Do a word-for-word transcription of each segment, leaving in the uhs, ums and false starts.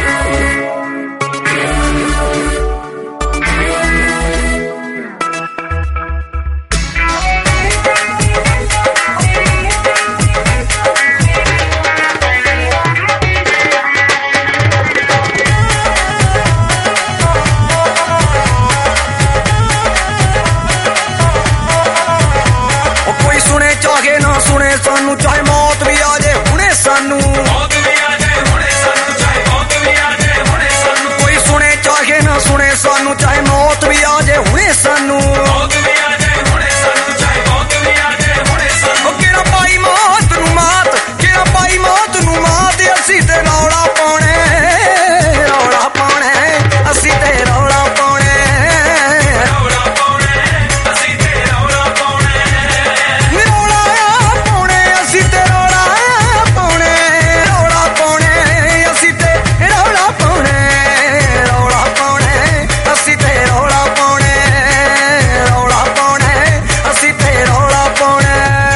सुने सानू चाहे मौत भी आ जाए हुणे सानू, मौत भी आ जाए हुणे सानू, चाहे मौत भी आ जाए हुणे सानू। कोई सुने चाहे ना सुने सानू चाहे मौत भी आ जाए हुणे सानू, मौत भी आ जाए हुणे सानू, चाहे मौत भी आ जाए हुणे सानू। केड़ा पाई मौत नू मात, केड़ा पाई मौत नू मात, असी ते रौला पाउणे, रौला पाउणे, असी ते रौला पाउणे, रौला पाउणे, असी ते रौला पाउणे, रौला पाउणे, असी ते रौला पाउणे, रौला पाउणे, असी ते रौला पाउणे, रौला पाउणे, असी ते रौला पाउणे, रौला पाउणे, असी ते रौला पाउणे।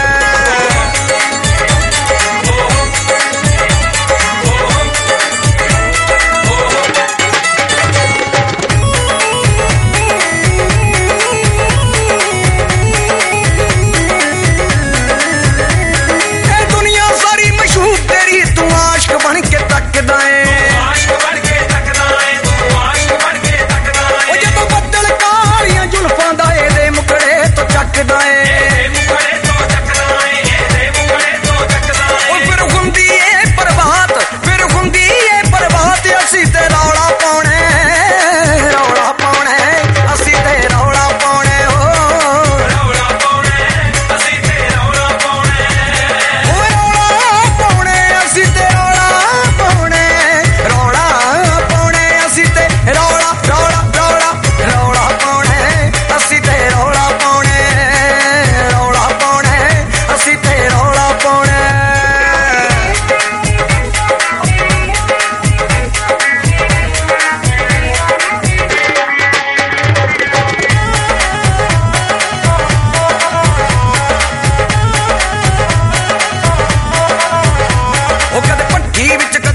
दुनिया सारी मशहूर तेरी तू आशिक बन के तकदा है, आशिक बन के तकदा है, तू आशिक बन के तकदा है। ओ जदों बदल कालियां जुल्फां दा एदे मुखड़े तो चकदा है, एदे मुखड़े तो चकदा है, एदे मुखड़े तो चकदा है। ओ फिर हुंदी ए बर्बाद, फिर हुंदी ए बर्बाद, असी ते रौला पाउणे, रौला पाउणे, असी ते रौला पाउणे, ओ रौला पाउणे, असी ते रौला पाउणे, ओ रौला पाउणे, असी ते रौला पाउणे, रौला पाउणे, असी ते रौला रौला रौला रौला पाउणे, असी ते रौला पाउणे, रौला पाउणे, असी ते रौला पाउणे। ओ कदे भट्ठी विच